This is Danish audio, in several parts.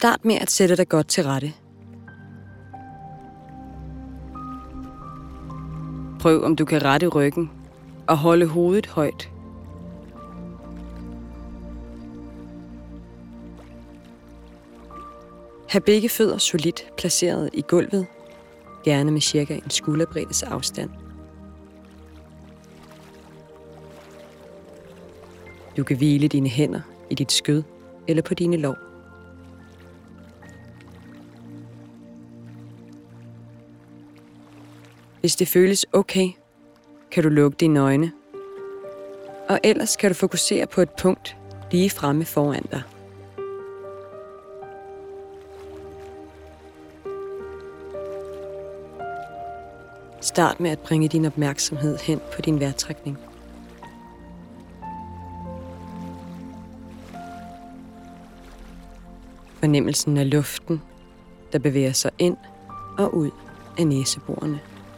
Start med at sætte dig godt til rette. Prøv, om du kan rette ryggen og holde hovedet højt. Ha' begge fødder solidt placeret i gulvet, gerne med cirka en skulderbreddes afstand. Du kan hvile dine hænder i dit skød eller på dine lår. Hvis det føles okay, kan du lukke dine øjne, og ellers kan du fokusere på et punkt lige fremme foran dig. Start med at bringe din opmærksomhed hen på din vejrtrækning. Fornemmelsen af luften, der bevæger sig ind og ud af næseborene.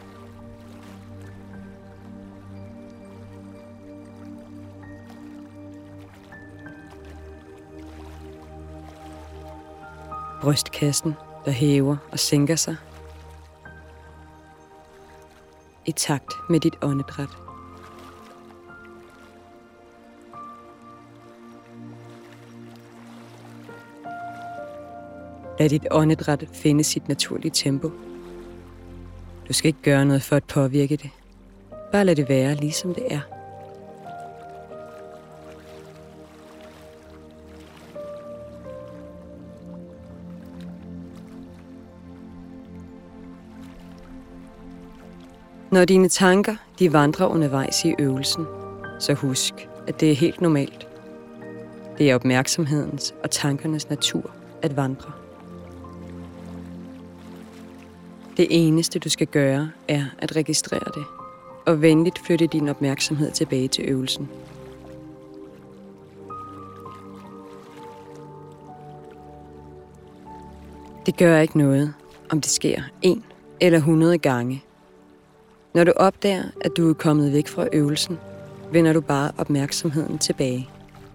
Brystkassen, der hæver og sænker sig i takt med dit åndedræt. Lad dit åndedræt finde sit naturlige tempo. Du skal ikke gøre noget for at påvirke det. Bare lad det være, ligesom det er. Når dine tanker de vandrer undervejs i øvelsen, så husk, at det er helt normalt. Det er opmærksomhedens og tankernes natur at vandre. Det eneste, du skal gøre, er at registrere det, og venligt flytte din opmærksomhed tilbage til øvelsen. Det gør ikke noget, om det sker 1 eller 100 gange. Når du opdager, at du er kommet væk fra øvelsen, vender du bare opmærksomheden tilbage.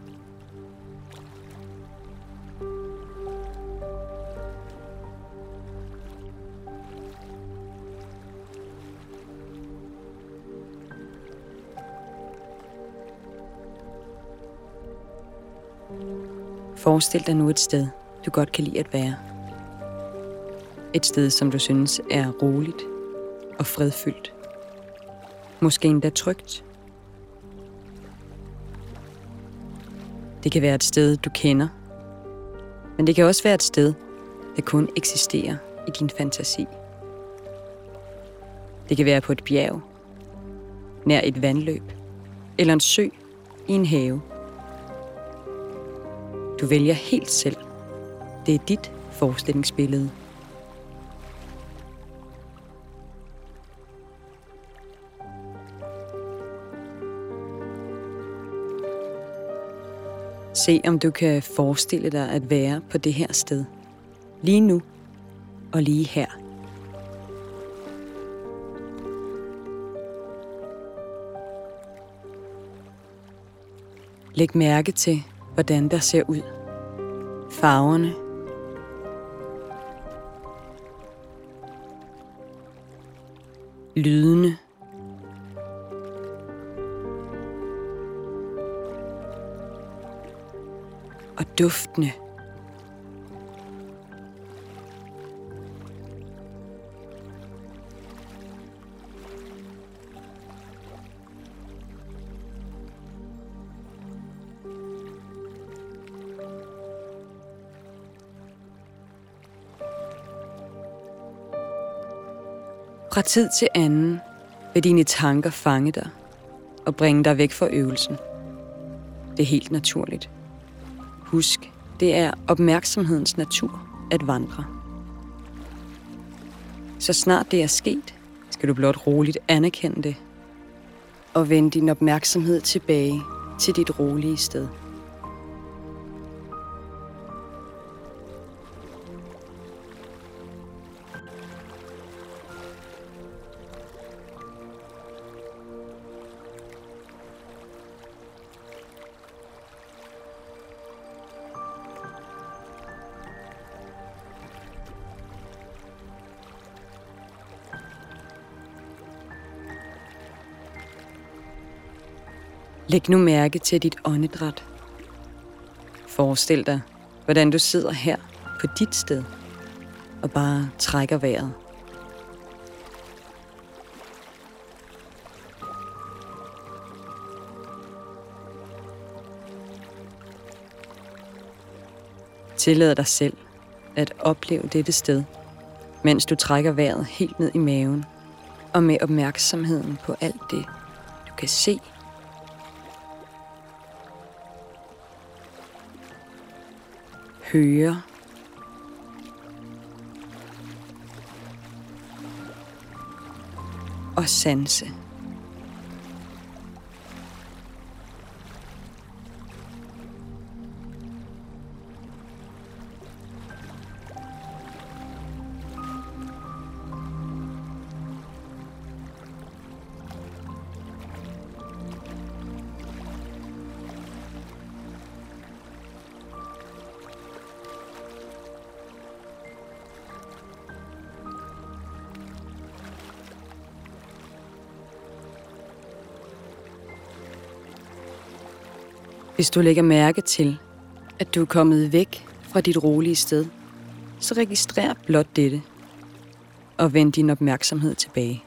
Forestil dig nu et sted, du godt kan lide at være. Et sted, som du synes er roligt og fredfyldt. Måske endda trygt. Det kan være et sted, du kender, men det kan også være et sted, der kun eksisterer i din fantasi. Det kan være på et bjerg, nær et vandløb, eller en sø i en have. Du vælger helt selv. Det er dit forestillingsbillede. Se, om du kan forestille dig at være på det her sted. Lige nu og lige her. Læg mærke til, hvordan der ser ud. Farverne. Lydene. Og duftene. Fra tid til anden vil dine tanker fange dig og bringe dig væk fra øvelsen. Det er helt naturligt. Husk, det er opmærksomhedens natur at vandre. Så snart det er sket, skal du blot roligt anerkende det og vende din opmærksomhed tilbage til dit rolige sted. Læg nu mærke til dit åndedræt. Forestil dig, hvordan du sidder her på dit sted og bare trækker vejret. Tillad dig selv at opleve dette sted, mens du trækker vejret helt ned i maven og med opmærksomheden på alt det, du kan se, høre og sanse. Hvis du lægger mærke til, at du er kommet væk fra dit rolige sted, så registrer blot dette og vend din opmærksomhed tilbage.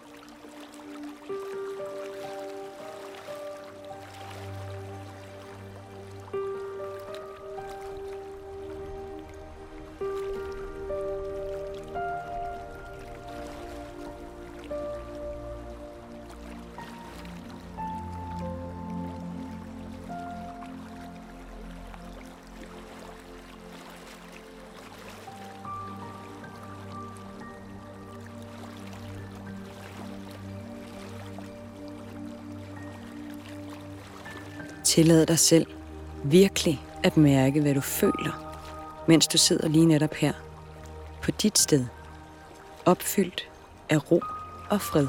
Tillad dig selv virkelig at mærke, hvad du føler, mens du sidder lige netop her, på dit sted, opfyldt af ro og fred.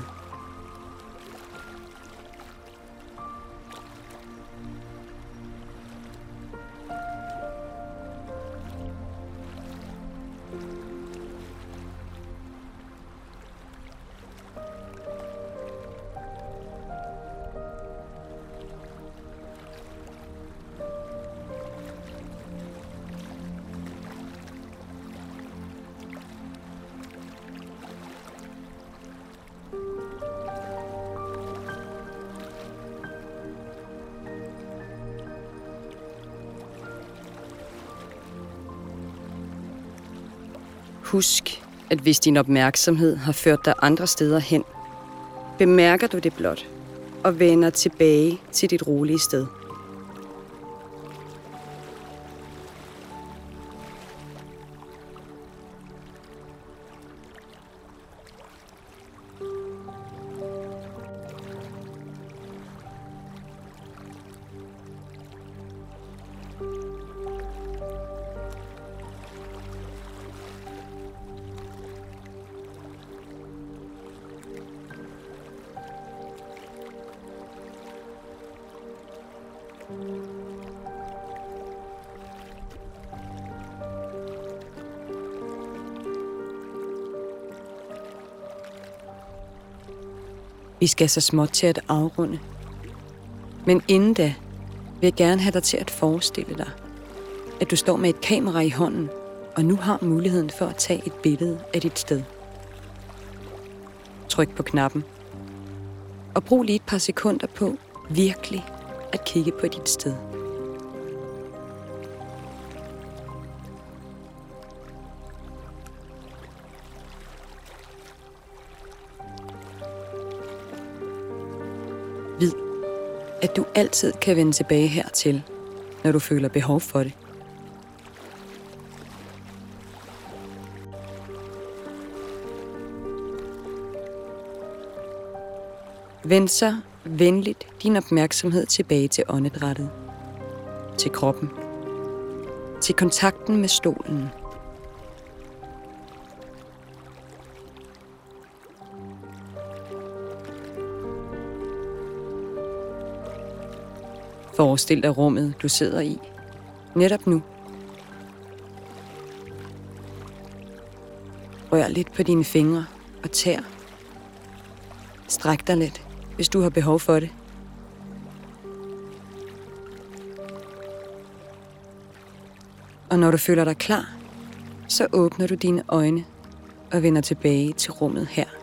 Husk, at hvis din opmærksomhed har ført dig andre steder hen, bemærker du det blot og vender tilbage til dit rolige sted. Vi skal så småt til at afrunde. Men inden da vil jeg gerne have dig til at forestille dig, at du står med et kamera i hånden, og nu har muligheden for at tage et billede af dit sted. Tryk på knappen, og brug lige et par sekunder på virkelig at kigge på dit sted. Vid, at du altid kan vende tilbage hertil, når du føler behov for det. Vend så venligt din opmærksomhed tilbage til åndedrættet, til kroppen, til kontakten med stolen. Forestil dig rummet, du sidder i, netop nu. Rør lidt på dine fingre og tæer. Stræk dig lidt, hvis du har behov for det. Og når du føler dig klar, så åbner du dine øjne og vender tilbage til rummet her.